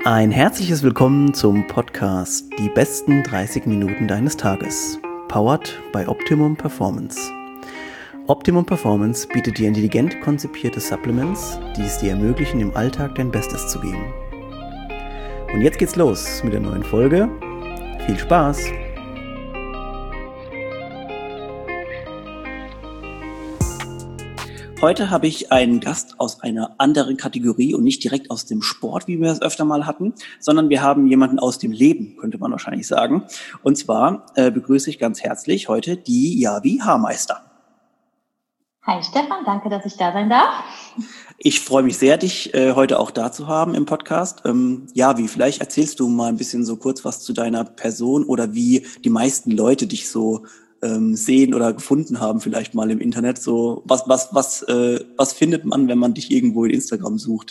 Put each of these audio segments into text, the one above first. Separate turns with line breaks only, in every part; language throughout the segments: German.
Ein herzliches Willkommen zum Podcast Die besten 30 Minuten deines Tages, powered by Optimum Performance. Optimum Performance bietet dir intelligent konzipierte Supplements, die es dir ermöglichen, im Alltag dein Bestes zu geben. Und jetzt geht's los mit der neuen Folge. Viel Spaß! Heute habe ich einen Gast aus einer anderen Kategorie und nicht direkt aus dem Sport, wie wir es öfter mal hatten, sondern wir haben jemanden aus dem Leben, könnte man wahrscheinlich sagen. Und zwar begrüße ich ganz herzlich heute die Javi Haarmeister.
Hi Stefan, danke, dass ich da sein darf.
Ich freue mich sehr, dich heute auch da zu haben im Podcast. Javi, vielleicht erzählst du mal ein bisschen so kurz was zu deiner Person oder wie die meisten Leute dich so sehen oder gefunden haben, vielleicht mal im Internet. So was findet man, wenn man dich irgendwo in Instagram sucht?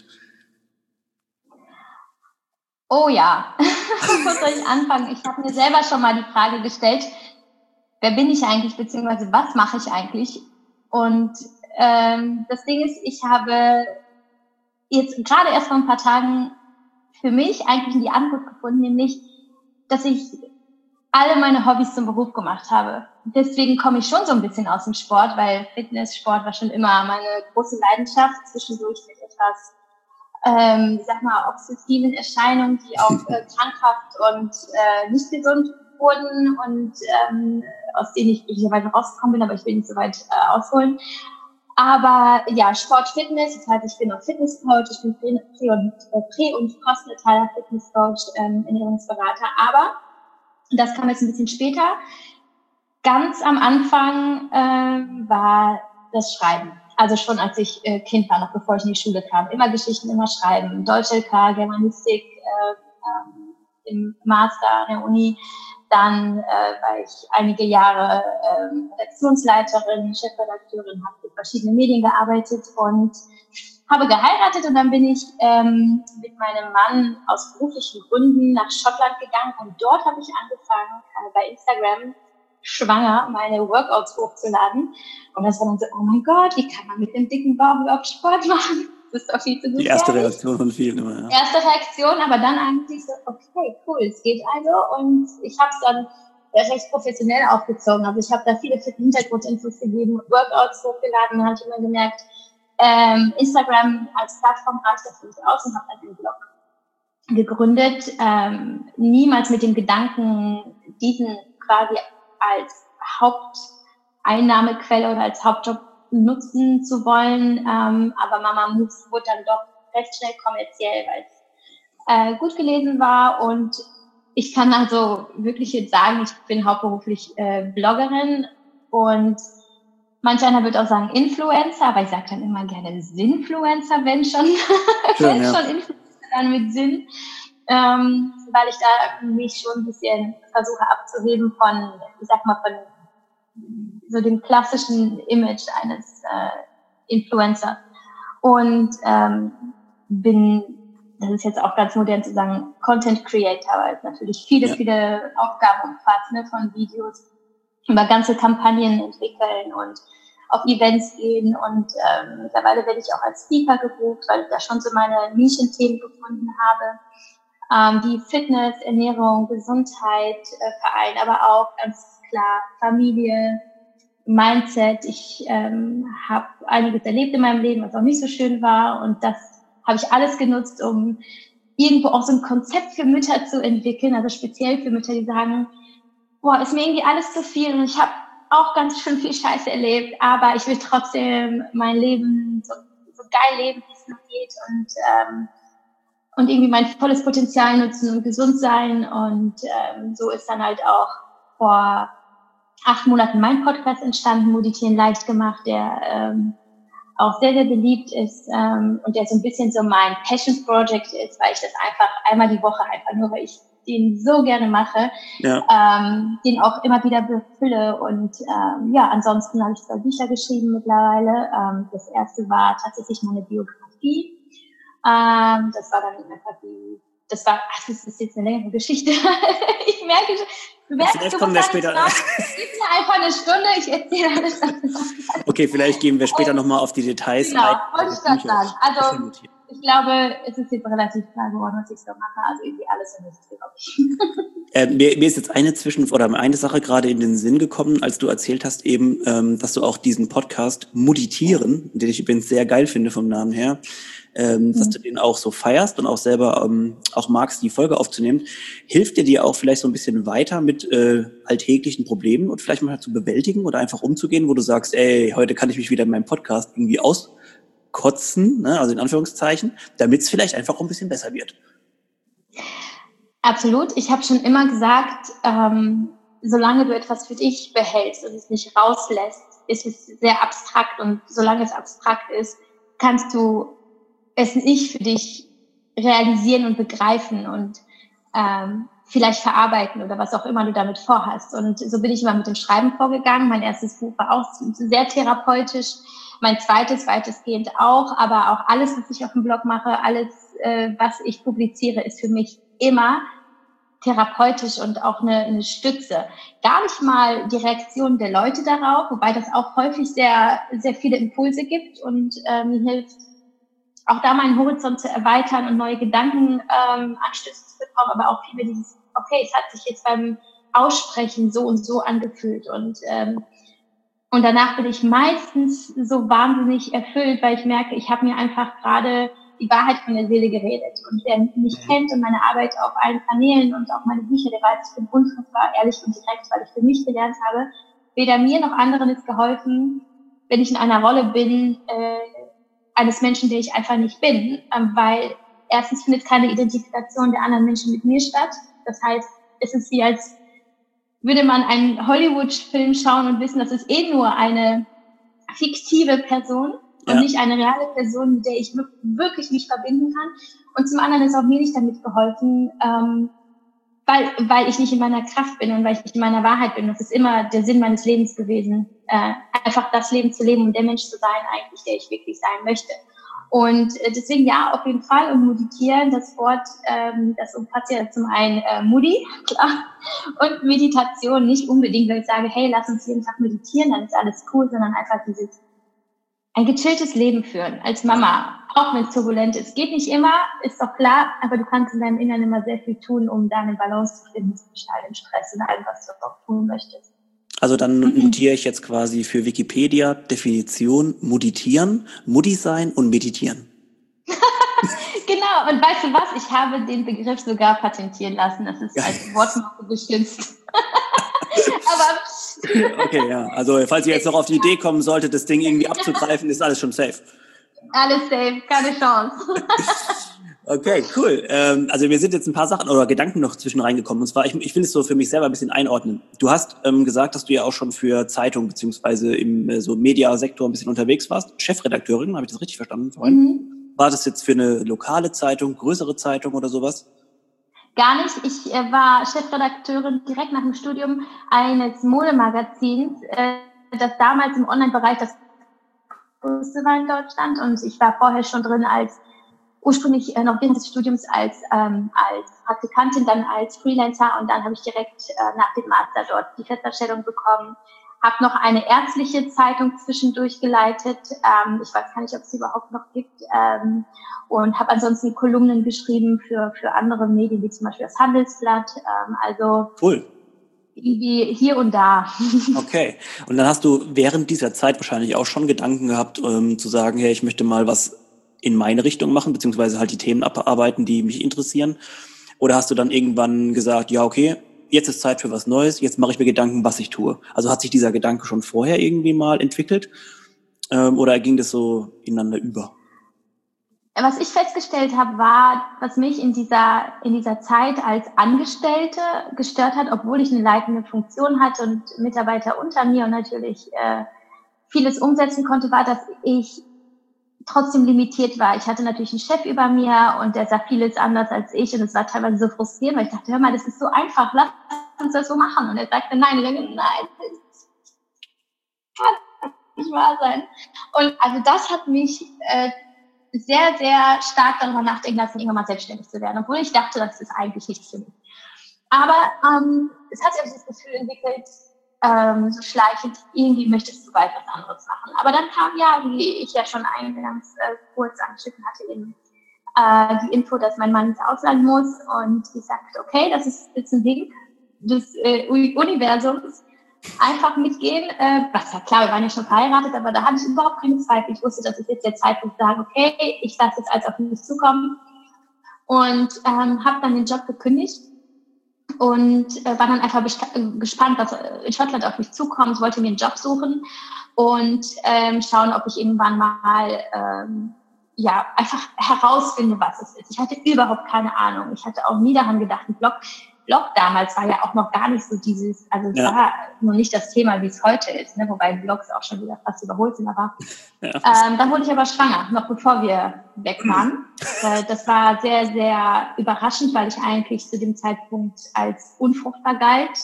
Oh ja, wo soll ich anfangen? Ich habe mir selber schon mal die Frage gestellt, wer bin ich eigentlich, beziehungsweise was mache ich eigentlich? Und das Ding ist, ich habe jetzt gerade erst vor ein paar Tagen für mich eigentlich die Antwort gefunden, nämlich, dass ich alle meine Hobbys zum Beruf gemacht habe. Deswegen komme ich schon so ein bisschen aus dem Sport, weil Fitness, Sport war schon immer meine große Leidenschaft. Zwischendurch mit etwas, obsessiven Erscheinungen, die auch krankhaft und nicht gesund wurden und aus denen ich glücklicherweise rausgekommen bin, aber ich will nicht so weit ausholen. Aber ja, Sport, Fitness, das heißt, ich bin auch Fitnesscoach, ich bin Prä- und postnataler Fitnesscoach, Ernährungsberater, aber und das kam jetzt ein bisschen später. Ganz am Anfang war das Schreiben. Also schon als ich Kind war, noch bevor ich in die Schule kam. Immer Geschichten, immer Schreiben. Deutsch-LK, Germanistik, im Master an der Uni. Dann war ich einige Jahre Redaktionsleiterin, Chefredakteurin, habe für verschiedene Medien gearbeitet und habe geheiratet und dann bin ich mit meinem Mann aus beruflichen Gründen nach Schottland gegangen und dort habe ich angefangen, bei Instagram schwanger meine Workouts hochzuladen. Und das war dann so, oh mein Gott, wie kann man mit dem dicken Bauch überhaupt Sport machen? Das ist doch viel zu gut.
Die erste Reaktion von vielen immer, ja.
Erste Reaktion, aber dann eigentlich so, okay, cool, es geht also. Und ich habe es dann recht professionell aufgezogen. Also ich habe da viele Hintergrundinfos gegeben, Workouts hochgeladen, dann habe ich immer gemerkt, Instagram als Plattform reicht das nicht aus und habe dann einen Blog gegründet. Niemals mit dem Gedanken, diesen quasi als Haupteinnahmequelle oder als Hauptjob nutzen zu wollen. Aber Mama Moves wurde dann doch recht schnell kommerziell, weil es gut gelesen war. Und ich kann also wirklich jetzt sagen, ich bin hauptberuflich Bloggerin und manch einer wird auch sagen Influencer, aber ich sage dann immer gerne Sinnfluencer, wenn schon, wenn schon Influencer, dann mit Sinn, weil ich da mich schon ein bisschen versuche abzuheben von, von so dem klassischen Image eines Influencers. Und bin, das ist jetzt auch ganz modern zu sagen, Content Creator, weil es natürlich viele Aufgaben umfasst, ne, von Videos über ganze Kampagnen entwickeln und auf Events gehen und mittlerweile werde ich auch als Speaker gebucht, weil ich da schon so meine Nischenthemen gefunden habe, die Fitness, Ernährung, Gesundheit vereinen, aber auch ganz klar Familie, Mindset. Ich habe einiges erlebt in meinem Leben, was auch nicht so schön war und das habe ich alles genutzt, um irgendwo auch so ein Konzept für Mütter zu entwickeln, also speziell für Mütter, die sagen, boah, ist mir irgendwie alles zu viel und ich habe auch ganz schön viel Scheiße erlebt, aber ich will trotzdem mein Leben so geil leben, wie es nur geht und irgendwie mein volles Potenzial nutzen und gesund sein und so ist dann halt auch vor 8 Monaten mein Podcast entstanden, Meditieren leicht gemacht, der auch sehr, sehr beliebt ist und der so ein bisschen so mein Passion Project ist, weil ich das einfach einmal die Woche einfach nur, weil ich den so gerne mache, den auch immer wieder befülle und ansonsten habe ich 2 Bücher geschrieben mittlerweile. Das erste war tatsächlich meine Biografie. Das war dann einfach das ist jetzt eine längere Geschichte. Ich merke,
vielleicht kommen wir später.
Gib mir einfach eine Stunde, ich erzähle alles.
Okay, vielleicht gehen wir später nochmal auf die Details
ein. Genau, wollte ich das sagen. Also ich glaube, es ist jetzt relativ klar geworden, was ich so mache. Also irgendwie alles und nichts, glaube ich.
Mir ist jetzt eine Sache gerade in den Sinn gekommen, als du erzählt hast eben, dass du auch diesen Podcast Muditieren, den ich übrigens sehr geil finde vom Namen her, dass du den auch so feierst und auch selber auch magst, die Folge aufzunehmen. Hilft dir auch vielleicht so ein bisschen weiter mit alltäglichen Problemen und vielleicht mal zu bewältigen oder einfach umzugehen, wo du sagst, ey, heute kann ich mich wieder in meinem Podcast irgendwie auskotzen, ne, also in Anführungszeichen, damit es vielleicht einfach auch ein bisschen besser wird.
Absolut. Ich habe schon immer gesagt, solange du etwas für dich behältst und es nicht rauslässt, ist es sehr abstrakt. Und solange es abstrakt ist, kannst du es nicht für dich realisieren und begreifen und vielleicht verarbeiten oder was auch immer du damit vorhast. Und so bin ich immer mit dem Schreiben vorgegangen. Mein erstes Buch war auch sehr therapeutisch. Mein zweites weitestgehend auch. Aber auch alles, was ich auf dem Blog mache, alles, was ich publiziere, ist für mich immer therapeutisch und auch eine Stütze. Gar nicht mal die Reaktion der Leute darauf, wobei das auch häufig sehr, sehr viele Impulse gibt und mir hilft, auch da meinen Horizont zu erweitern und neue Gedanken Anstöße zu bekommen, aber auch viel dieses, okay, es hat sich jetzt beim Aussprechen so und so angefühlt und danach bin ich meistens so wahnsinnig erfüllt, weil ich merke, ich habe mir einfach gerade die Wahrheit von der Seele geredet. Und wer mich kennt und meine Arbeit auf allen Kanälen und auch meine Bücher, der weiß, ich bin unfassbar ehrlich und direkt, weil ich für mich gelernt habe, weder mir noch anderen ist geholfen, wenn ich in einer Rolle bin, eines Menschen, der ich einfach nicht bin, weil erstens findet keine Identifikation der anderen Menschen mit mir statt. Das heißt, es ist wie als würde man einen Hollywood-Film schauen und wissen, das ist eh nur eine fiktive Person und nicht eine reale Person, mit der ich wirklich mich verbinden kann. Und zum anderen ist auch mir nicht damit geholfen, weil ich nicht in meiner Kraft bin und weil ich nicht in meiner Wahrheit bin. Das ist immer der Sinn meines Lebens gewesen, einfach das Leben zu leben und der Mensch zu sein eigentlich, der ich wirklich sein möchte. Und deswegen ja, auf jeden Fall. Und meditieren, das Wort, das umfasst ja zum einen Mudi, klar, und Meditation nicht unbedingt, weil ich sage, hey, lass uns jeden Tag meditieren, dann ist alles cool, sondern einfach ein gechilltes Leben führen, als Mama, auch wenn es turbulent ist. Geht nicht immer, ist doch klar, aber du kannst in deinem Inneren immer sehr viel tun, um da eine Balance zu finden zwischen all dem Stress und allem, was du auch tun möchtest.
Also dann notiere ich jetzt quasi für Wikipedia Definition Muditieren, Mudi sein und meditieren.
Genau, und weißt du was? Ich habe den Begriff sogar patentieren lassen. Das ist als Wortmarke geschützt. Aber
okay, ja. Also falls ihr jetzt noch auf die Idee kommen solltet, das Ding irgendwie abzugreifen, ist alles schon safe.
Alles safe, keine Chance.
Okay, cool. Also mir sind jetzt ein paar Sachen oder Gedanken noch zwischen reingekommen. Und zwar, ich will es so für mich selber ein bisschen einordnen. Du hast gesagt, dass du ja auch schon für Zeitung beziehungsweise im so Mediasektor ein bisschen unterwegs warst. Chefredakteurin, habe ich das richtig verstanden vorhin? War das jetzt für eine lokale Zeitung, größere Zeitung oder sowas?
Gar nicht. Ich war Chefredakteurin direkt nach dem Studium eines Modemagazins, das damals im Online-Bereich das größte war in Deutschland. Und ich war vorher schon drin ursprünglich noch während des Studiums als Praktikantin, dann als Freelancer und dann habe ich direkt nach dem Master dort die Festanstellung bekommen. Habe noch eine ärztliche Zeitung zwischendurch geleitet. Ich weiß gar nicht, ob es sie überhaupt noch gibt. Und habe ansonsten Kolumnen geschrieben für andere Medien, wie zum Beispiel das Handelsblatt. Also
cool.
Irgendwie hier und da.
Okay. Und dann hast du während dieser Zeit wahrscheinlich auch schon Gedanken gehabt, zu sagen, hey, ich möchte mal was in meine Richtung machen, beziehungsweise halt die Themen abarbeiten, die mich interessieren. Oder hast du dann irgendwann gesagt, ja, okay, jetzt ist Zeit für was Neues, jetzt mache ich mir Gedanken, was ich tue. Also hat sich dieser Gedanke schon vorher irgendwie mal entwickelt oder ging das so ineinander über?
Was ich festgestellt habe, war, was mich in dieser Zeit als Angestellte gestört hat, obwohl ich eine leitende Funktion hatte und Mitarbeiter unter mir und natürlich vieles umsetzen konnte, war, dass ich trotzdem limitiert war. Ich hatte natürlich einen Chef über mir und der sah vieles anders als ich und es war teilweise so frustrierend, weil ich dachte, hör mal, das ist so einfach, lass uns das so machen. Und er sagte, nein, das kann nicht wahr sein. Und also das hat mich sehr, sehr stark darüber nachdenken lassen, irgendwann mal selbstständig zu werden, obwohl ich dachte, das ist eigentlich nichts für mich. Aber es hat sich das Gefühl entwickelt, so schleichend, irgendwie möchtest du bald was anderes machen. Aber dann kam ja, wie ich ja schon eingangs kurz angeschnitten hatte, eben die Info, dass mein Mann ins Ausland muss und ich sagte, okay, das ist jetzt ein Ding des Universums, einfach mitgehen, was ja klar, wir waren ja schon verheiratet, aber da hatte ich überhaupt keine Zweifel. Ich wusste, das ist jetzt der Zeitpunkt zu sagen, okay, ich lasse jetzt alles auf mich zukommen und habe dann den Job gekündigt und war dann einfach gespannt, was in Schottland auf mich zukommt, wollte mir einen Job suchen und schauen, ob ich irgendwann mal einfach herausfinde, was es ist. Ich hatte überhaupt keine Ahnung. Ich hatte auch nie daran gedacht, ein Blog damals war ja auch noch gar nicht so dieses, also es war noch nicht das Thema, wie es heute ist, ne? Wobei Blogs auch schon wieder fast überholt sind, aber dann wurde ich aber schwanger, noch bevor wir weg waren. Das war sehr, sehr überraschend, weil ich eigentlich zu dem Zeitpunkt als unfruchtbar galt.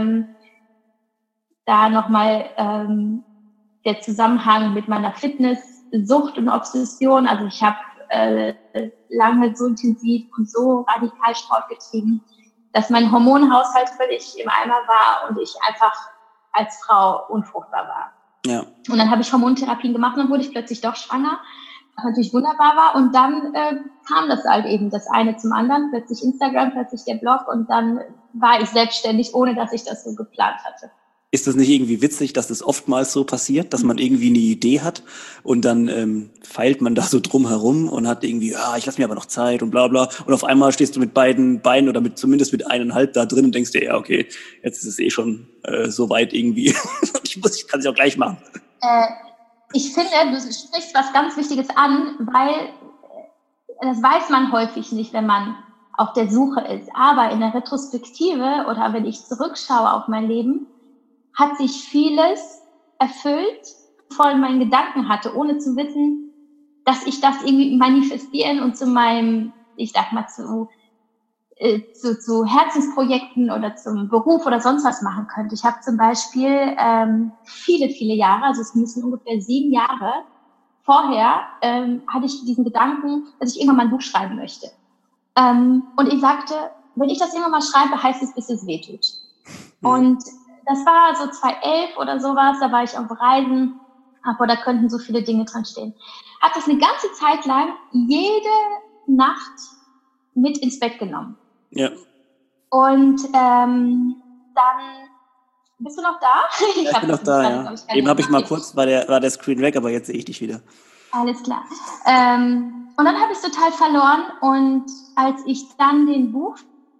Da nochmal der Zusammenhang mit meiner Fitnesssucht und Obsession, also ich habe lange so intensiv und so radikal Sport getrieben, dass mein Hormonhaushalt völlig im Eimer war und ich einfach als Frau unfruchtbar war.
Ja.
Und dann habe ich Hormontherapien gemacht und dann wurde ich plötzlich doch schwanger, was natürlich wunderbar war. Und dann kam das halt eben das eine zum anderen, plötzlich Instagram, plötzlich der Blog und dann war ich selbstständig, ohne dass ich das so geplant hatte.
Ist das nicht irgendwie witzig, dass das oftmals so passiert, dass man irgendwie eine Idee hat und dann feilt man da so drum herum und hat irgendwie, ich lasse mir aber noch Zeit und bla bla. Und auf einmal stehst du mit beiden Beinen oder zumindest mit 1,5 da drin und denkst dir, ja okay, jetzt ist es schon so weit irgendwie. ich kann es ja auch gleich machen.
Ich finde, du sprichst was ganz Wichtiges an, weil das weiß man häufig nicht, wenn man auf der Suche ist. Aber in der Retrospektive oder wenn ich zurückschaue auf mein Leben, hat sich vieles erfüllt, bevor ich meinen Gedanken hatte, ohne zu wissen, dass ich das irgendwie manifestieren und zu meinem, ich sag mal, zu Herzensprojekten oder zum Beruf oder sonst was machen könnte. Ich habe zum Beispiel viele, viele Jahre, also es müssen ungefähr 7 Jahre vorher, hatte ich diesen Gedanken, dass ich irgendwann mal ein Buch schreiben möchte. Und ich sagte, wenn ich das irgendwann mal schreibe, heißt es, bis es wehtut. Und das war so 2011 oder sowas, da war ich auf Reisen, aber da könnten so viele Dinge dran stehen. Hab das eine ganze Zeit lang jede Nacht mit ins Bett genommen.
Ja.
Und dann, bist du noch da?
Ich bin noch da, ja. Eben habe ich mal kurz, war der Screen weg, aber jetzt sehe ich dich wieder.
Alles klar. Und dann habe ich es total verloren und als ich dann den Buch,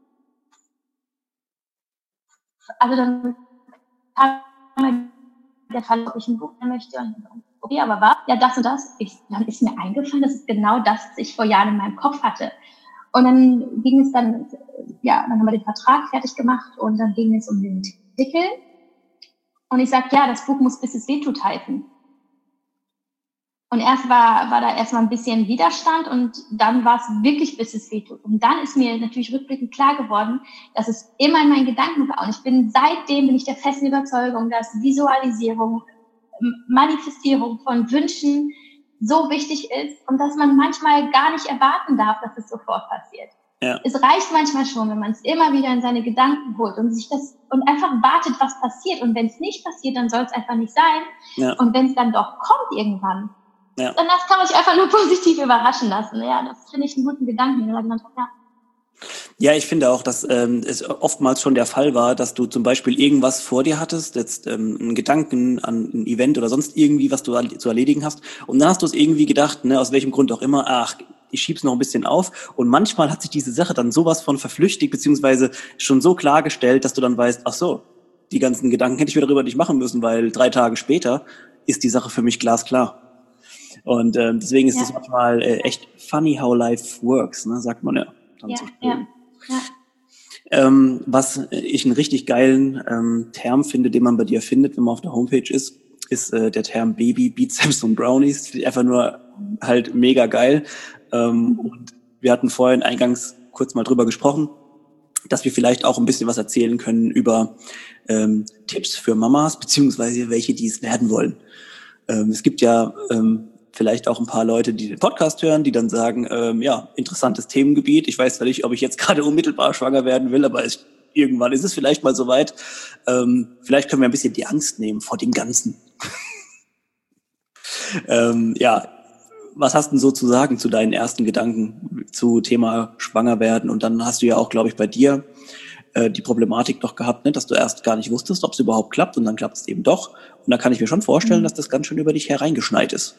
also dann der Fall, ob ich ein Buch möchte und okay, aber war ja das und das. Dann ist mir eingefallen, das ist genau das, was ich vor Jahren in meinem Kopf hatte. Und dann ging es dann haben wir den Vertrag fertig gemacht und dann ging es um den Titel. Und ich sagte, das Buch muss bis es wehtut heißen. Und erst war da erstmal ein bisschen Widerstand und dann war es wirklich, bis es wehtut. Und dann ist mir natürlich rückblickend klar geworden, dass es immer in meinen Gedanken war. Und seitdem bin ich der festen Überzeugung, dass Visualisierung, Manifestierung von Wünschen so wichtig ist und dass man manchmal gar nicht erwarten darf, dass es sofort passiert. Ja. Es reicht manchmal schon, wenn man es immer wieder in seine Gedanken holt und sich und einfach wartet, was passiert. Und wenn es nicht passiert, dann soll es einfach nicht sein. Ja. Und wenn es dann doch kommt irgendwann, dann das kann man sich einfach nur positiv überraschen lassen. Ja, das finde ich einen guten Gedanken.
Ja, ich finde auch, dass es oftmals schon der Fall war, dass du zum Beispiel irgendwas vor dir hattest, jetzt einen Gedanken an ein Event oder sonst irgendwie, was du zu erledigen hast. Und dann hast du es irgendwie gedacht, aus welchem Grund auch immer, ich schieb's noch ein bisschen auf. Und manchmal hat sich diese Sache dann sowas von verflüchtigt, beziehungsweise schon so klargestellt, dass du dann weißt, ach so, die ganzen Gedanken hätte ich mir darüber nicht machen müssen, weil 3 Tage später ist die Sache für mich glasklar. Und deswegen ist es manchmal echt funny how life works, ne, sagt man ja. Was ich einen richtig geilen Term finde, den man bei dir findet, wenn man auf der Homepage ist der Term Baby, Bizeps und Brownies. Einfach nur halt mega geil. Und wir hatten vorhin eingangs kurz mal drüber gesprochen, dass wir vielleicht auch ein bisschen was erzählen können über Tipps für Mamas, beziehungsweise welche, die es werden wollen. Es gibt ja vielleicht auch ein paar Leute, die den Podcast hören, die dann sagen, interessantes Themengebiet. Ich weiß zwar nicht, ob ich jetzt gerade unmittelbar schwanger werden will, aber irgendwann ist es vielleicht mal soweit. Vielleicht können wir ein bisschen die Angst nehmen vor dem Ganzen. was hast du denn so zu sagen zu deinen ersten Gedanken zu Thema Schwanger werden? Und dann hast du ja auch, glaube ich, bei dir die Problematik noch gehabt, ne, dass du erst gar nicht wusstest, ob es überhaupt klappt und dann klappt es eben doch. Und da kann ich mir schon vorstellen, dass das ganz schön über dich hereingeschneit ist.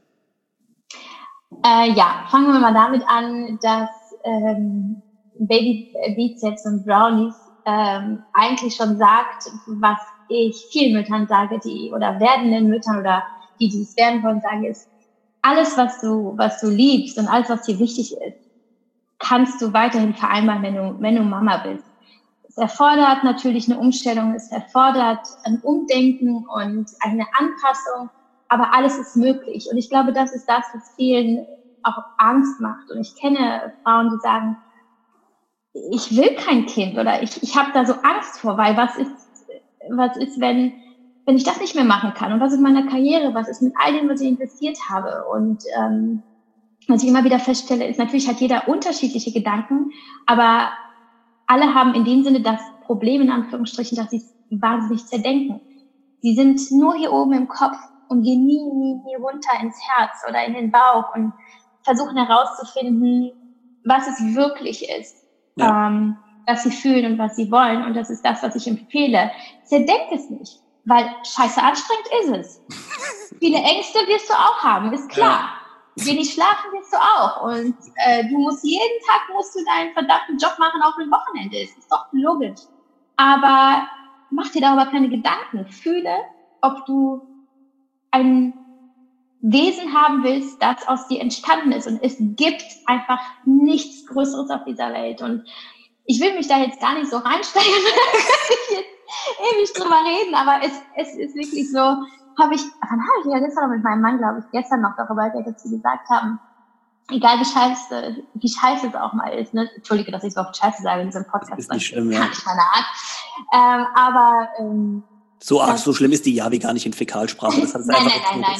Ja, fangen wir mal damit an, dass Baby Bizeps und Brownies eigentlich schon sagt, was ich vielen Müttern sage, die oder werdenden Müttern oder die es werden wollen, sage, ist, alles, was du liebst und alles, was dir wichtig ist, kannst du weiterhin vereinbaren, wenn du Mama bist. Es erfordert natürlich eine Umstellung, es erfordert ein Umdenken und eine Anpassung, aber alles ist möglich. Und ich glaube, das ist das, was vielen auch Angst macht. Und ich kenne Frauen, die sagen, ich will kein Kind oder ich habe da so Angst vor, weil was ist, wenn ich das nicht mehr machen kann? Und was ist mit meiner Karriere? Was ist mit all dem, was ich investiert habe? Und was ich immer wieder feststelle, ist, natürlich hat jeder unterschiedliche Gedanken, aber alle haben in dem Sinne das Problem, in Anführungsstrichen, dass sie es wahnsinnig zerdenken. Sie sind nur hier oben im Kopf und gehen nie runter ins Herz oder in den Bauch und versuchen herauszufinden, was es wirklich ist, was sie fühlen und was sie wollen. Und das ist das, was ich empfehle. Zerdenk es nicht, weil scheiße anstrengend ist es. Viele Ängste wirst du auch haben, ist klar. Ja. Wenig schlafen wirst du auch. Und du musst jeden Tag deinen verdammten Job machen, auch am Wochenende. Das ist doch logisch. Aber mach dir darüber keine Gedanken. Fühle, ob du ein Wesen haben willst, das aus dir entstanden ist. Und es gibt einfach nichts Größeres auf dieser Welt. Und ich will mich da jetzt gar nicht so reinsteigen, da könnte ich jetzt ewig drüber reden, aber es ist wirklich so, wann habe ich ja gestern mit meinem Mann, glaube ich, gestern noch darüber dazu gesagt haben, egal wie scheiße es auch mal ist, ne? Entschuldige, dass ich so oft scheiße sage in diesem Podcast.
Ist nicht schlimm, ja.
Gar nicht meine Art.
So schlimm ist die Yavi gar nicht in Fäkalsprache. Das hat es
nein.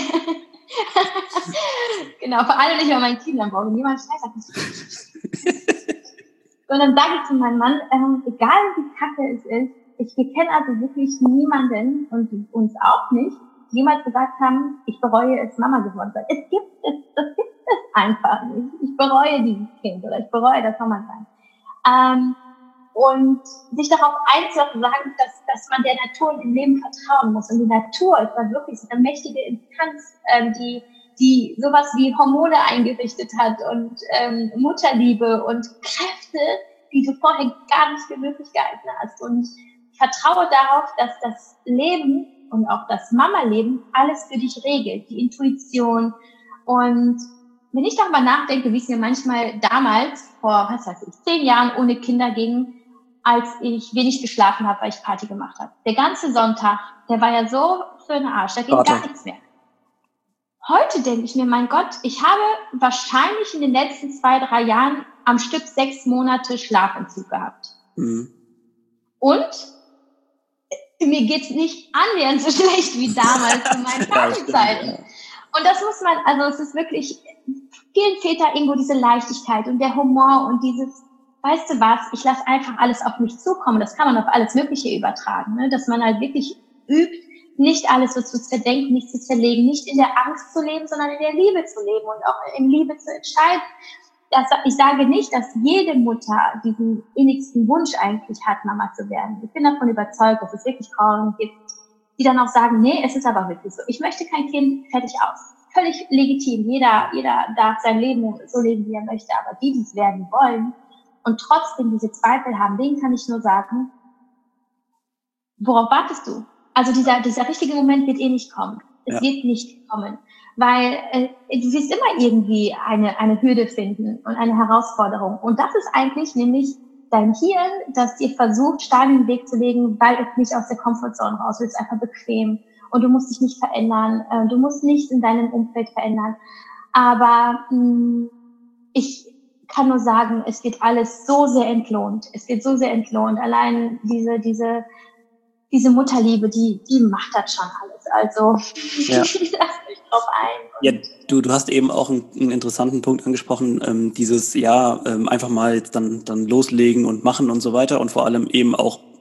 Genau, vor allem nicht bei meinen Kindern, brauche niemand Scheiße. Und dann sage ich zu meinem Mann, egal wie kacke es ist, wir kennen also wirklich niemanden und uns auch nicht, die jemals gesagt haben, ich bereue es, Mama geworden zu sein. Das gibt es einfach nicht. Ich bereue dieses Kind oder ich bereue das Mama sein. Und sich darauf einzulassen, sagen, dass man der Natur im Leben vertrauen muss. Und die Natur ist dann wirklich so eine mächtige Instanz, die sowas wie Hormone eingerichtet hat und Mutterliebe und Kräfte, die du vorher gar nicht für möglich gehalten hast. Und vertraue darauf, dass das Leben und auch das Mama-Leben alles für dich regelt, die Intuition. Und wenn ich darüber nachdenke, wie es mir manchmal damals, vor 10 Jahren ohne Kinder ging, als ich wenig geschlafen habe, weil ich Party gemacht habe. Der ganze Sonntag, der war ja so für den Arsch, da ging gar nichts mehr. Heute denke ich mir, mein Gott, ich habe wahrscheinlich in den letzten 2-3 Jahren am Stück 6 Monate Schlafentzug gehabt. Mhm. Und mir geht's nicht annähernd so schlecht wie damals in meinen Partyzeiten. Und das muss man, also es ist wirklich, vielen fehlt da irgendwo diese Leichtigkeit und der Humor und dieses, weißt du was, ich lasse einfach alles auf mich zukommen. Das kann man auf alles Mögliche übertragen, ne? Dass man halt wirklich übt, nicht alles so zu zerdenken, nicht zu zerlegen, nicht in der Angst zu leben, sondern in der Liebe zu leben und auch in Liebe zu entscheiden. Ich sage nicht, dass jede Mutter diesen innigsten Wunsch eigentlich hat, Mama zu werden. Ich bin davon überzeugt, dass es wirklich Frauen gibt, die dann auch sagen, nee, es ist aber wirklich so. Ich möchte kein Kind, fertig aus. Völlig legitim. Jeder darf sein Leben so leben, wie er möchte. Aber die es werden wollen und trotzdem diese Zweifel haben, denen kann ich nur sagen, worauf wartest du? Also dieser richtige Moment wird nicht kommen. Es wird nicht kommen. Weil du wirst immer irgendwie eine Hürde finden und eine Herausforderung. Und das ist eigentlich nämlich dein Hirn, das dir versucht, Steine in den Weg zu legen, weil es nicht aus der Komfortzone raus will. Es ist einfach bequem. Und du musst dich nicht verändern. Du musst nichts in deinem Umfeld verändern. Aber ich kann nur sagen, es wird alles so sehr entlohnt. Es wird so sehr entlohnt. Allein diese Mutterliebe, die macht das schon alles. Also, lass mich drauf ein.
Ja, du hast eben auch einen interessanten Punkt angesprochen, einfach mal jetzt dann loslegen und machen und so weiter und vor allem eben auch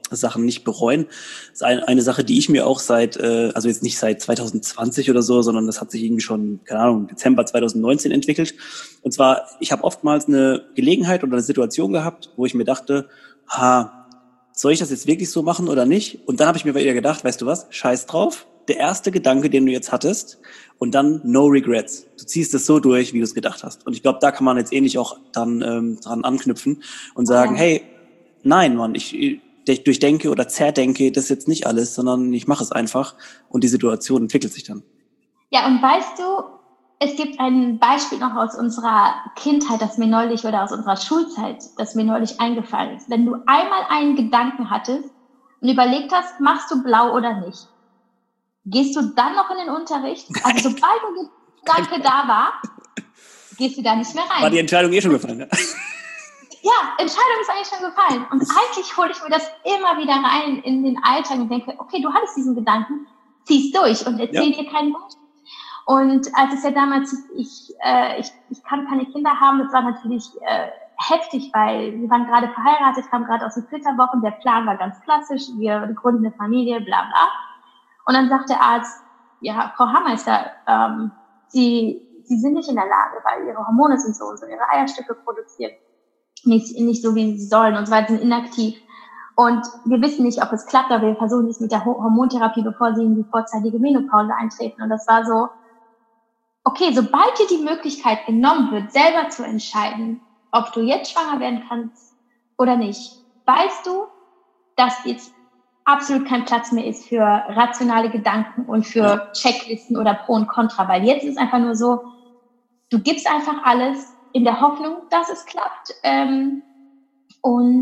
Sachen nicht bereuen. Das ist eine Sache, die ich mir auch also jetzt nicht seit 2020 oder so, sondern das hat sich irgendwie schon, keine Ahnung, Dezember 2019 entwickelt. Und zwar, ich habe oftmals eine Gelegenheit oder eine Situation gehabt, wo ich mir dachte, soll ich das jetzt wirklich so machen oder nicht? Und dann habe ich mir wieder gedacht, weißt du was, scheiß drauf. Der erste Gedanke, den du jetzt hattest, und dann no regrets. Du ziehst es so durch, wie du es gedacht hast. Und ich glaube, da kann man jetzt ähnlich auch dann dran anknüpfen und sagen, hey, nein, Mann, ich durchdenke oder zerdenke das jetzt nicht alles, sondern ich mache es einfach und die Situation entwickelt sich dann.
Ja, und weißt du, es gibt ein Beispiel noch aus unserer Kindheit, das mir neulich, oder aus unserer Schulzeit, das mir neulich eingefallen ist. Wenn du einmal einen Gedanken hattest und überlegt hast, machst du blau oder nicht, gehst du dann noch in den Unterricht? Also sobald der Gedanke da war, gehst du da nicht mehr rein.
War die Entscheidung schon gefallen?
Ja, Entscheidung ist eigentlich schon gefallen. Und eigentlich hole ich mir das immer wieder rein in den Alltag und denke, okay, du hattest diesen Gedanken, zieh's durch und erzähl dir keinen Wunsch. Und als es ja damals, ich kann keine Kinder haben, das war natürlich heftig, weil wir waren gerade verheiratet, kamen gerade aus den Flitterwochen, der Plan war ganz klassisch, wir gründen eine Familie, bla bla. Und dann sagt der Arzt, ja, Frau Hameister, Sie sind nicht in der Lage, weil Ihre Hormone sind so und so, Ihre Eierstöcke produzieren nicht so, wie sie sollen und so weiter, sind inaktiv. Und wir wissen nicht, ob es klappt, aber wir versuchen es mit der Hormontherapie, bevor sie in die vorzeitige Menopause eintreten. Und das war so, okay, sobald dir die Möglichkeit genommen wird, selber zu entscheiden, ob du jetzt schwanger werden kannst oder nicht, weißt du, dass jetzt absolut kein Platz mehr ist für rationale Gedanken und für Checklisten oder Pro und Contra, weil jetzt ist es einfach nur so, du gibst einfach alles in der Hoffnung, dass es klappt. Und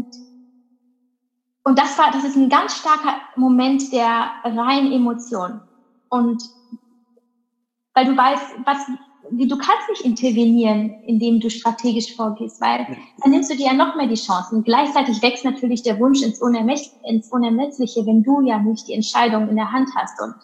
das ist ein ganz starker Moment der reinen Emotion. Und weil du weißt, du kannst nicht intervenieren, indem du strategisch vorgehst, weil dann nimmst du dir ja noch mehr die Chancen. Gleichzeitig wächst natürlich der Wunsch ins Unermessliche, wenn du ja nicht die Entscheidung in der Hand hast. Und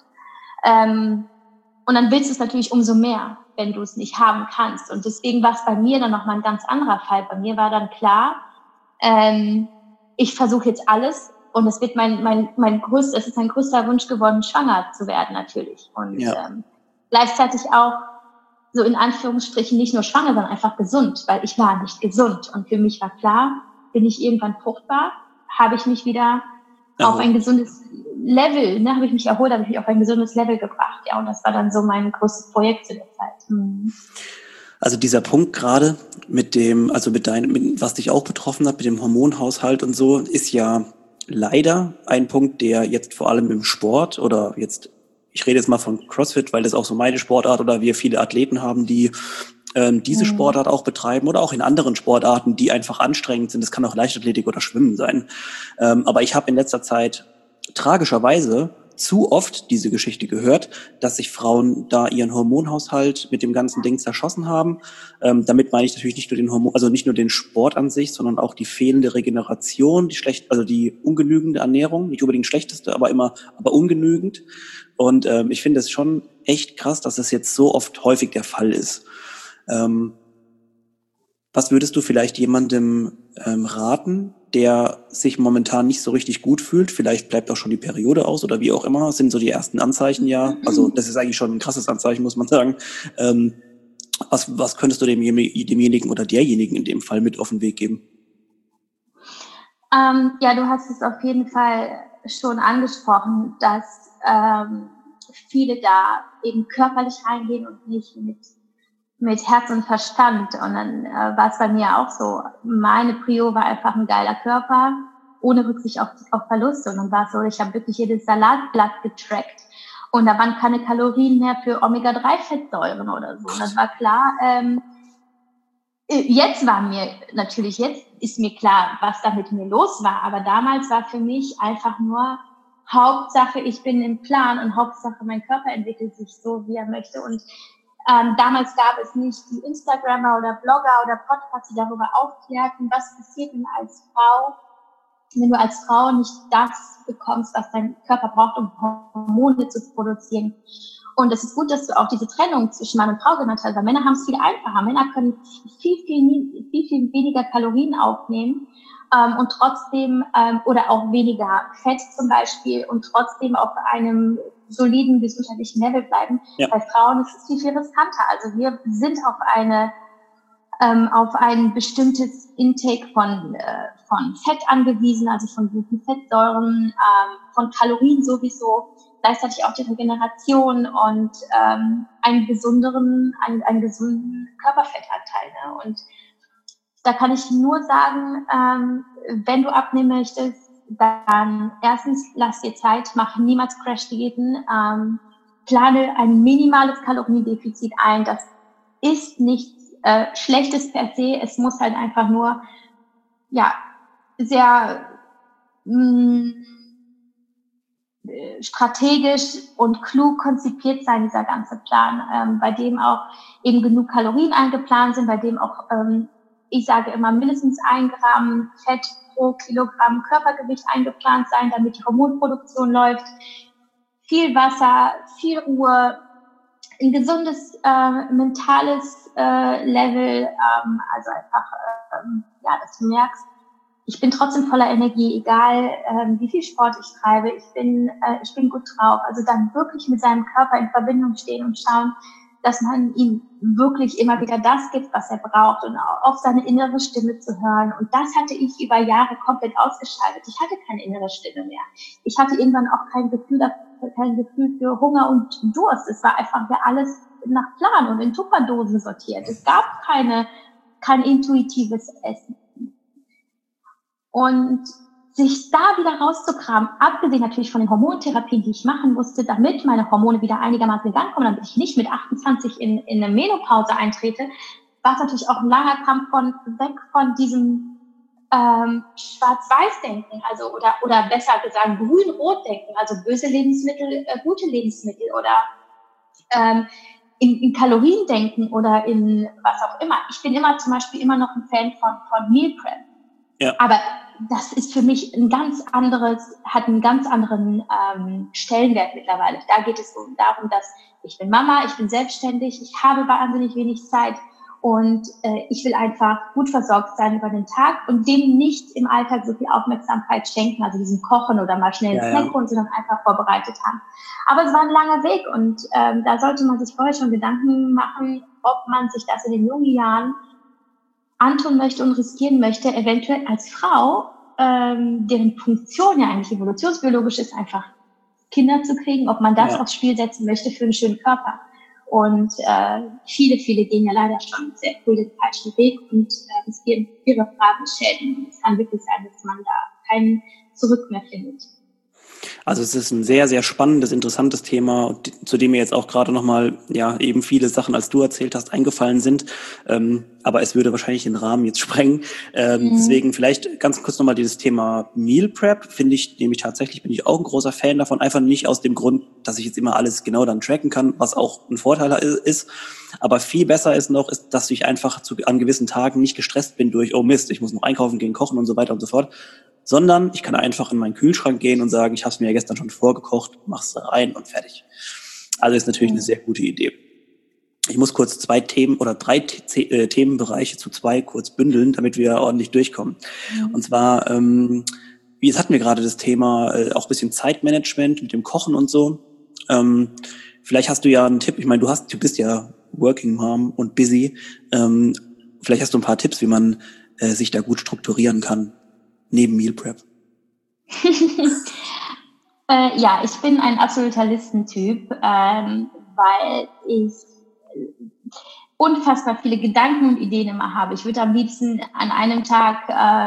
dann willst du es natürlich umso mehr, wenn du es nicht haben kannst. Und deswegen war es bei mir dann nochmal ein ganz anderer Fall. Bei mir war dann klar, ich versuche jetzt alles und es wird es ist mein größter Wunsch geworden, schwanger zu werden natürlich. Und gleichzeitig auch so in Anführungsstrichen nicht nur schwanger, sondern einfach gesund, weil ich war nicht gesund. Und für mich war klar, bin ich irgendwann fruchtbar, habe ich mich wieder auf ein gesundes Level, habe ich mich erholt, habe ich mich auf ein gesundes Level gebracht. Ja, und das war dann so mein größtes Projekt zu der Zeit.
Also dieser Punkt gerade mit was dich auch betroffen hat, mit dem Hormonhaushalt und so, ist ja leider ein Punkt, der jetzt vor allem im Sport oder jetzt, ich rede jetzt mal von CrossFit, weil das auch so meine Sportart oder wir viele Athleten haben, die diese Sportart auch betreiben oder auch in anderen Sportarten, die einfach anstrengend sind. Das kann auch Leichtathletik oder Schwimmen sein. Aber ich habe in letzter Zeit tragischerweise zu oft diese Geschichte gehört, dass sich Frauen da ihren Hormonhaushalt mit dem ganzen Ding zerschossen haben. Damit meine ich natürlich nicht nur den Sport an sich, sondern auch die fehlende Regeneration, die ungenügende Ernährung, nicht unbedingt schlechteste, aber ungenügend. Und ich finde es schon echt krass, dass es jetzt so oft häufig der Fall ist. Was würdest du vielleicht jemandem raten, der sich momentan nicht so richtig gut fühlt? Vielleicht bleibt auch schon die Periode aus oder wie auch immer. Das sind so die ersten Anzeichen, ja. Also das ist eigentlich schon ein krasses Anzeichen, muss man sagen. Was könntest du demjenigen oder derjenigen in dem Fall mit auf den Weg geben?
Ja, du hast es auf jeden Fall schon angesprochen, dass viele da eben körperlich reingehen und nicht mit Herz und Verstand. Und dann war es bei mir auch so. Meine Prio war einfach ein geiler Körper, ohne Rücksicht auf Verluste. Und dann war es so, ich habe wirklich jedes Salatblatt getrackt. Und da waren keine Kalorien mehr für Omega-3-Fettsäuren oder so. Und das war klar. Jetzt ist mir klar, was da mit mir los war. Aber damals war für mich einfach nur Hauptsache, ich bin im Plan und Hauptsache, mein Körper entwickelt sich so, wie er möchte. Und damals gab es nicht die Instagrammer oder Blogger oder Podcasts, die darüber aufklärten, was passiert denn als Frau, wenn du als Frau nicht das bekommst, was dein Körper braucht, um Hormone zu produzieren. Und es ist gut, dass du auch diese Trennung zwischen Mann und Frau genannt hast, weil Männer haben es viel einfacher. Männer können viel weniger Kalorien aufnehmen und trotzdem, oder auch weniger Fett zum Beispiel und trotzdem auf einem soliden gesundheitlichen Level bleiben. Ja. Bei Frauen ist es viel, viel riskanter. Also wir sind auf ein bestimmtes Intake von Fett angewiesen, also von guten Fettsäuren, von Kalorien sowieso, gleichzeitig auch die Regeneration und einen gesunden Körperfettanteil. Ne? Und da kann ich nur sagen, wenn du abnehmen möchtest, dann erstens lass dir Zeit, mach niemals Crash-Diäten, plane ein minimales Kaloriendefizit ein. Das ist nichts Schlechtes per se. Es muss halt einfach nur sehr strategisch und klug konzipiert sein, dieser ganze Plan, bei dem auch eben genug Kalorien eingeplant sind, bei dem auch, ich sage immer, mindestens 1 Gramm Fett pro Kilogramm Körpergewicht eingeplant sein, damit die Hormonproduktion läuft. Viel Wasser, viel Ruhe, ein gesundes mentales Level, also einfach, dass du merkst, ich bin trotzdem voller Energie, egal wie viel Sport ich treibe, ich bin gut drauf. Also dann wirklich mit seinem Körper in Verbindung stehen und schauen, dass man ihm wirklich immer wieder das gibt, was er braucht und auch auf seine innere Stimme zu hören. Und das hatte ich über Jahre komplett ausgeschaltet. Ich hatte keine innere Stimme mehr. Ich hatte irgendwann auch kein Gefühl für Hunger und Durst. Es war einfach alles nach Plan und in Tupperdosen sortiert. Es gab kein intuitives Essen. Und sich da wieder rauszukramen, abgesehen natürlich von den Hormontherapien, die ich machen musste, damit meine Hormone wieder einigermaßen in Gang kommen, damit ich nicht mit 28 in eine Menopause eintrete, war es natürlich auch ein langer Kampf weg von diesem Schwarz-Weiß-Denken, also oder besser gesagt Grün-Rot-Denken, also böse Lebensmittel, gute Lebensmittel oder in Kalorien denken oder in was auch immer. Ich bin zum Beispiel immer noch ein Fan von Meal Prep. Ja. Aber das ist für mich hat einen ganz anderen Stellenwert mittlerweile. Da geht es darum, dass ich bin Mama, ich bin selbstständig, ich habe wahnsinnig wenig Zeit und ich will einfach gut versorgt sein über den Tag und dem nicht im Alltag so viel Aufmerksamkeit schenken, also diesen Kochen oder mal schnell einen Snack holen, sondern einfach vorbereitet haben. Aber es war ein langer Weg und da sollte man sich vorher schon Gedanken machen, ob man sich das in den jungen Jahren antun möchte und riskieren möchte, eventuell als Frau, deren Funktion ja eigentlich evolutionsbiologisch ist, einfach Kinder zu kriegen, ob man das aufs Spiel setzen möchte für einen schönen Körper. Und viele gehen ja leider schon sehr früh den falschen Weg und riskieren irreparable Schäden. Und es kann wirklich sein, dass man da kein Zurück mehr findet.
Also es ist ein sehr, sehr spannendes, interessantes Thema, zu dem mir jetzt auch gerade nochmal eben viele Sachen, als du erzählt hast, eingefallen sind. Aber es würde wahrscheinlich den Rahmen jetzt sprengen. Deswegen vielleicht ganz kurz nochmal dieses Thema Meal Prep, finde ich nämlich tatsächlich, bin ich auch ein großer Fan davon. Einfach nicht aus dem Grund, dass ich jetzt immer alles genau dann tracken kann, was auch ein Vorteil ist. Aber viel besser ist, dass ich einfach an gewissen Tagen nicht gestresst bin durch, oh Mist, ich muss noch einkaufen gehen, kochen und so weiter und so fort. Sondern ich kann einfach in meinen Kühlschrank gehen und sagen, ich habe es mir ja gestern schon vorgekocht, mach's rein und fertig. Also ist natürlich eine sehr gute Idee. Ich muss kurz 2 Themen oder 3 Themenbereiche zu 2 kurz bündeln, damit wir ordentlich durchkommen. Und zwar, jetzt hatten wir gerade das Thema auch ein bisschen Zeitmanagement mit dem Kochen und so. Vielleicht hast du ja einen Tipp. Ich meine, du bist ja Working Mom und busy. Vielleicht hast du ein paar Tipps, wie man sich da gut strukturieren kann. Neben Meal Prep?
Ich bin ein absoluter Listentyp, weil ich unfassbar viele Gedanken und Ideen immer habe. Ich würde am liebsten an einem Tag,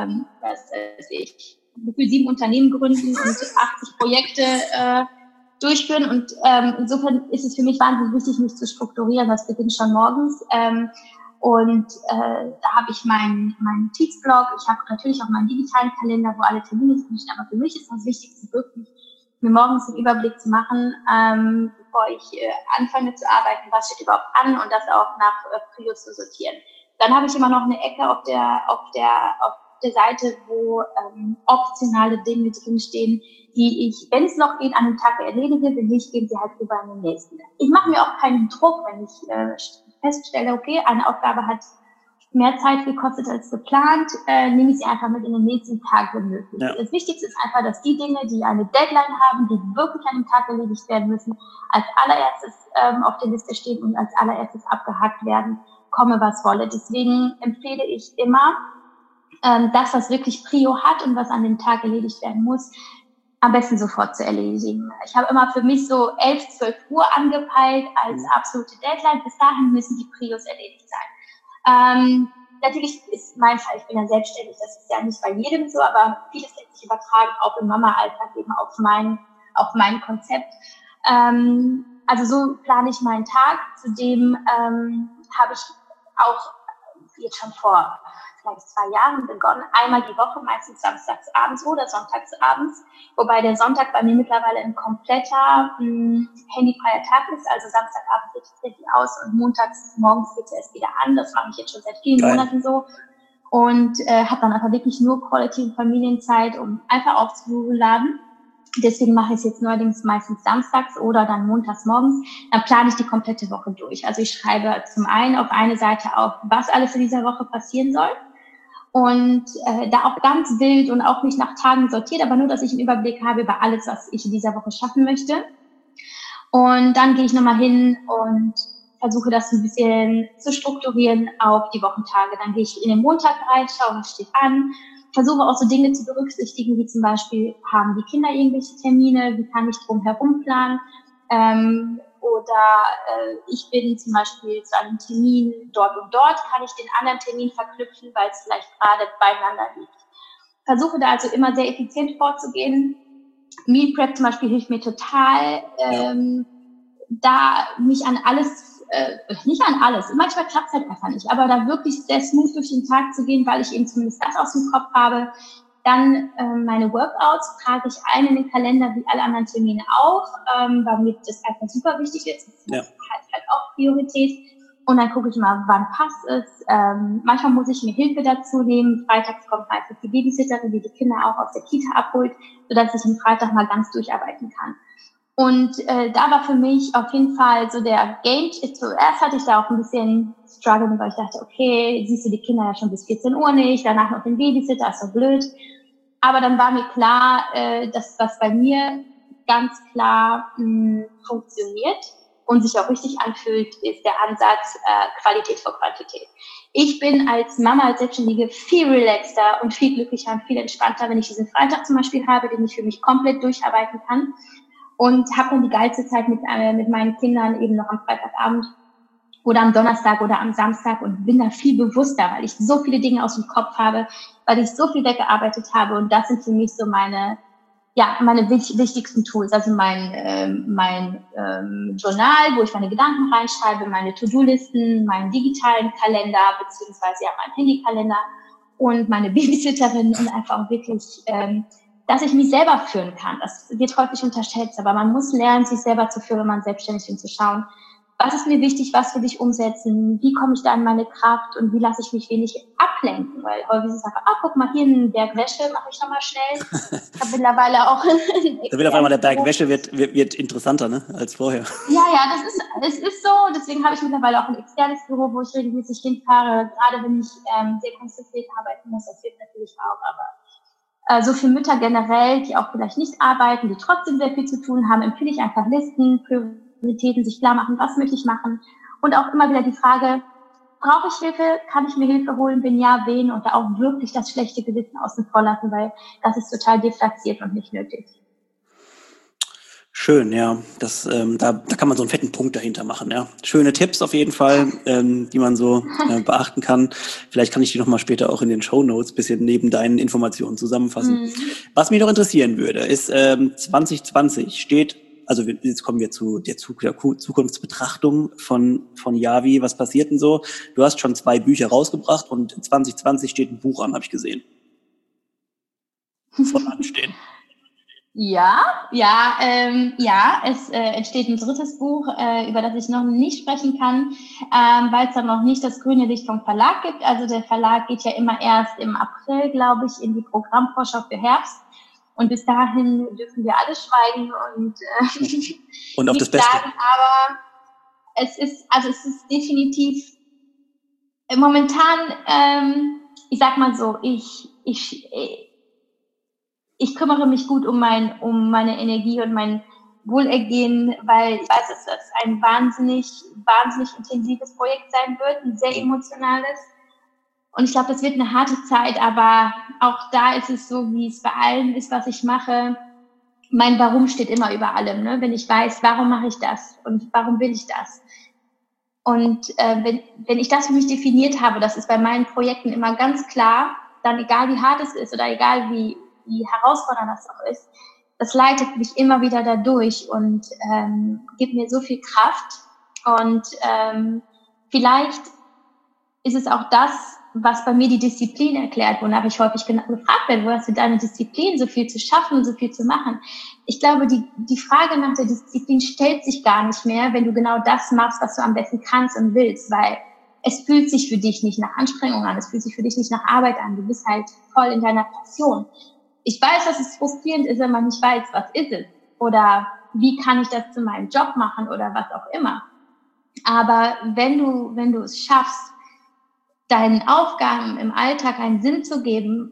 7 Unternehmen gründen und 80 Projekte durchführen. Und insofern ist es für mich wahnsinnig wichtig, mich zu strukturieren. Das beginnt schon morgens. Und da habe ich meinen Notizblock. Ich habe natürlich auch meinen digitalen Kalender, wo alle Termine drin stehen. Aber für mich ist das Wichtigste wirklich, mir morgens einen Überblick zu machen, bevor ich anfange zu arbeiten, was steht überhaupt an und das auch nach Prio zu sortieren. Dann habe ich immer noch eine Ecke auf der Seite, wo optionale Dinge drinstehen, die ich, wenn es noch geht, an einem Tag erledige. Wenn nicht, gehen sie halt über in den nächsten. Ich mache mir auch keinen Druck, wenn ich feststelle, okay, eine Aufgabe hat mehr Zeit gekostet als geplant, nehme ich sie einfach mit in den nächsten Tag, wenn möglich.
Ja.
Das Wichtigste ist einfach, dass die Dinge, die eine Deadline haben, die wirklich an dem Tag erledigt werden müssen, als allererstes auf der Liste stehen und als allererstes abgehakt werden, komme was wolle. Deswegen empfehle ich immer, das, was wirklich Prio hat und was an dem Tag erledigt werden muss, am besten sofort zu erledigen. Ich habe immer für mich so 11, 12 Uhr angepeilt als absolute Deadline. Bis dahin müssen die Prios erledigt sein. Natürlich ist mein Fall, ich bin ja selbstständig, das ist ja nicht bei jedem so, aber vieles lässt sich übertragen, auch im Mama-Alltag eben auf mein Konzept. Also so plane ich meinen Tag. Zudem habe ich auch jetzt schon vor vielleicht 2 Jahren begonnen, einmal die Woche, meistens samstags abends oder sonntags abends, wobei der Sonntag bei mir mittlerweile ein kompletter handyfreier Tag ist, also Samstagabend geht es richtig aus und montags morgens geht es erst wieder an, das mache ich jetzt schon seit vielen Monaten so und habe dann einfach wirklich nur Quality- und Familienzeit, um einfach aufzuladen. Deswegen mache ich es jetzt neuerdings meistens samstags oder dann montags morgens. Dann plane ich die komplette Woche durch. Also ich schreibe zum einen auf eine Seite auf, was alles in dieser Woche passieren soll. Und da auch ganz wild und auch nicht nach Tagen sortiert, aber nur, dass ich einen Überblick habe über alles, was ich in dieser Woche schaffen möchte. Und dann gehe ich nochmal hin und versuche das ein bisschen zu strukturieren auf die Wochentage. Dann gehe ich in den Montag rein, schaue, was steht an. Versuche auch so Dinge zu berücksichtigen, wie zum Beispiel, haben die Kinder irgendwelche Termine, wie kann ich drum herum planen, oder ich bin zum Beispiel zu einem Termin dort und dort, kann ich den anderen Termin verknüpfen, weil es vielleicht gerade beieinander liegt. Versuche da also immer sehr effizient vorzugehen. Meal Prep zum Beispiel hilft mir total, da mich an alles nicht an alles. Manchmal klappt es halt einfach nicht, aber da wirklich sehr smooth durch den Tag zu gehen, weil ich eben zumindest das aus dem Kopf habe. Dann meine Workouts trage ich ein in den Kalender, wie alle anderen Termine auch, weil mir das einfach super wichtig ist. Das hat halt auch Priorität. Und dann gucke ich mal, wann passt es. Manchmal muss ich mir Hilfe dazu nehmen. Freitags kommt meistens die Babysitterin, die die Kinder auch aus der Kita abholt, sodass ich am Freitag mal ganz durcharbeiten kann. Und da war für mich auf jeden Fall so der Game. Zuerst hatte ich da auch ein bisschen Struggle, weil ich dachte, okay, siehst du die Kinder ja schon bis 14 Uhr nicht, danach noch den Babysitter, ist so blöd. Aber dann war mir klar, dass was bei mir ganz klar funktioniert und sich auch richtig anfühlt, ist der Ansatz Qualität vor Quantität. Ich bin als Mama, als Selbstständige viel relaxter und viel glücklicher und viel entspannter, wenn ich diesen Freitag zum Beispiel habe, den ich für mich komplett durcharbeiten kann. Und habe dann die geilste Zeit mit meinen Kindern eben noch am Freitagabend oder am Donnerstag oder am Samstag und bin da viel bewusster, weil ich so viele Dinge aus dem Kopf habe, weil ich so viel weggearbeitet habe und das sind für mich so meine wichtigsten Tools, also mein Journal, wo ich meine Gedanken reinschreibe, meine To-Do-Listen, meinen digitalen Kalender beziehungsweise ja meinen Handykalender und meine Babysitterin und einfach wirklich dass ich mich selber führen kann. Das wird häufig unterschätzt, aber man muss lernen, sich selber zu führen, wenn man selbstständig ist, zu schauen, was ist mir wichtig, was will ich umsetzen, wie komme ich da in meine Kraft und wie lasse ich mich wenig ablenken, weil häufig ist es einfach, guck mal, hier ein Berg Wäsche, mache ich nochmal schnell. Ich habe mittlerweile auch
da wird auf einmal der Berg Wäsche wird interessanter, ne, als vorher.
Ja, das ist so, deswegen habe ich mittlerweile auch ein externes Büro, wo ich regelmäßig hinfahre, gerade wenn ich sehr konzentriert arbeiten muss, das hilft natürlich auch, aber so für Mütter generell, die auch vielleicht nicht arbeiten, die trotzdem sehr viel zu tun haben, empfehle ich einfach Listen, Prioritäten, sich klar machen, was möchte ich machen und auch immer wieder die Frage, brauche ich Hilfe, kann ich mir Hilfe holen, wenn ja, wen und da auch wirklich das schlechte Gewissen außen vor lassen, weil das ist total deplatziert und nicht nötig.
Schön, ja. Da kann man so einen fetten Punkt dahinter machen, ja. Schöne Tipps auf jeden Fall, die man so beachten kann. Vielleicht kann ich die nochmal später auch in den Shownotes bisschen neben deinen Informationen zusammenfassen. Was mich noch interessieren würde, ist 2020 steht, also jetzt kommen wir zu der Zukunftsbetrachtung von Yavi. Was passiert denn so? Du hast schon 2 Bücher rausgebracht und 2020 steht ein Buch an, habe ich gesehen. Von anstehen.
Es entsteht ein drittes Buch, über das ich noch nicht sprechen kann, weil es dann noch nicht das grüne Licht vom Verlag gibt. Also der Verlag geht ja immer erst im April, glaube ich, in die Programmvorschau für Herbst. Und bis dahin dürfen wir alle schweigen und
auf das Beste
sagen, aber es ist definitiv Momentan, ich sag mal so, ich kümmere mich gut um meine Energie und mein Wohlergehen, weil ich weiß, dass das ein wahnsinnig intensives Projekt sein wird, ein sehr emotionales. Und ich glaube, das wird eine harte Zeit, aber auch da ist es so, wie es bei allem ist, was ich mache. Mein Warum steht immer über allem, ne? Wenn ich weiß, warum mache ich das und warum will ich das? Und wenn ich das für mich definiert habe, das ist bei meinen Projekten immer ganz klar, dann egal wie hart es ist oder egal wie herausfordernd das auch ist, das leitet mich immer wieder dadurch und gibt mir so viel Kraft. Und vielleicht ist es auch das, was bei mir die Disziplin erklärt, wonach ich häufig gefragt werde, wo hast du deine Disziplin, so viel zu schaffen, so viel zu machen. Ich glaube, die Frage nach der Disziplin stellt sich gar nicht mehr, wenn du genau das machst, was du am besten kannst und willst, weil es fühlt sich für dich nicht nach Anstrengung an, es fühlt sich für dich nicht nach Arbeit an, du bist halt voll in deiner Passion. Ich weiß, dass es frustrierend ist, wenn man nicht weiß, was ist es oder wie kann ich das zu meinem Job machen oder was auch immer. Aber wenn du es schaffst, deinen Aufgaben im Alltag einen Sinn zu geben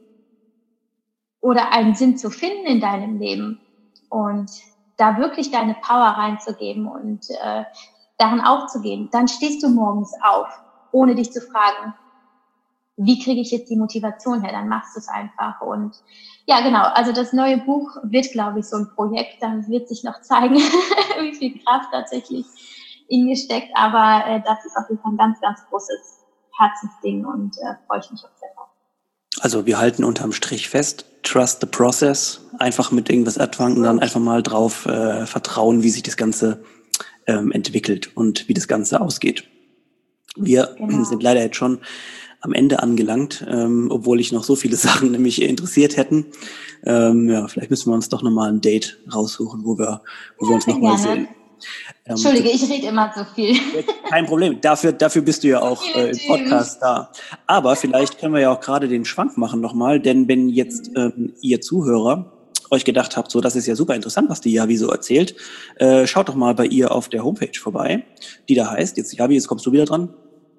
oder einen Sinn zu finden in deinem Leben und da wirklich deine Power reinzugeben und darin aufzugeben, dann stehst du morgens auf, ohne dich zu fragen, wie kriege ich jetzt die Motivation her? Dann machst du es einfach. Und ja, genau, also das neue Buch wird, glaube ich, so ein Projekt. Dann wird sich noch zeigen, wie viel Kraft tatsächlich in mir steckt. Aber das ist auf jeden Fall ein ganz, ganz großes Herzensding und freue ich mich auch sehr drauf.
Also wir halten unterm Strich fest, trust the process, einfach mit irgendwas anfangen und dann einfach mal drauf vertrauen, wie sich das Ganze entwickelt und wie das Ganze ausgeht. Wir sind leider jetzt schon am Ende angelangt, obwohl ich noch so viele Sachen nämlich interessiert hätten. Ja, vielleicht müssen wir uns doch nochmal ein Date raussuchen, wo wir uns nochmal sehen.
Entschuldige, ich rede immer so viel.
Kein Problem. Dafür bist du ja auch im Podcast da. Aber vielleicht können wir ja auch gerade den Schwank machen nochmal, denn wenn jetzt ihr Zuhörer euch gedacht habt, so, das ist ja super interessant, was die Javi so erzählt, schaut doch mal bei ihr auf der Homepage vorbei, die da heißt, jetzt Javi, jetzt kommst du wieder dran.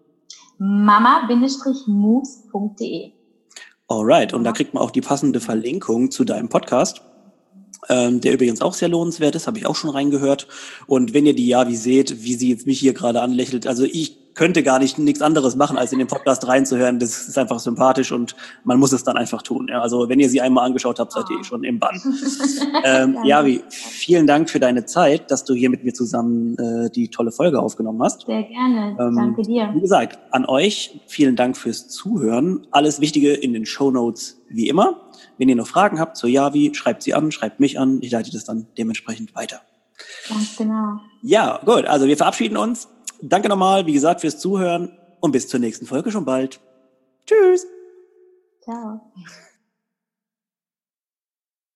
mama-moves.de.
Alright, und da kriegt man auch die passende Verlinkung zu deinem Podcast, der übrigens auch sehr lohnenswert ist, habe ich auch schon reingehört. Und wenn ihr die Javi seht, wie sie jetzt mich hier gerade anlächelt, also ich könnte gar nichts anderes machen, als in den Podcast reinzuhören. Das ist einfach sympathisch und man muss es dann einfach tun. Ja, also wenn ihr sie einmal angeschaut habt, seid ihr schon im Bann. Javi, vielen Dank für deine Zeit, dass du hier mit mir zusammen die tolle Folge aufgenommen hast.
Sehr gerne, danke dir.
Wie gesagt, an euch vielen Dank fürs Zuhören. Alles Wichtige in den Shownotes wie immer. Wenn ihr noch Fragen habt zur Javi, schreibt sie an, schreibt mich an. Ich leite das dann dementsprechend weiter.
Ganz genau.
Ja, gut. Also wir verabschieden uns. Danke nochmal, wie gesagt, fürs Zuhören und bis zur nächsten Folge schon bald. Tschüss.
Ciao.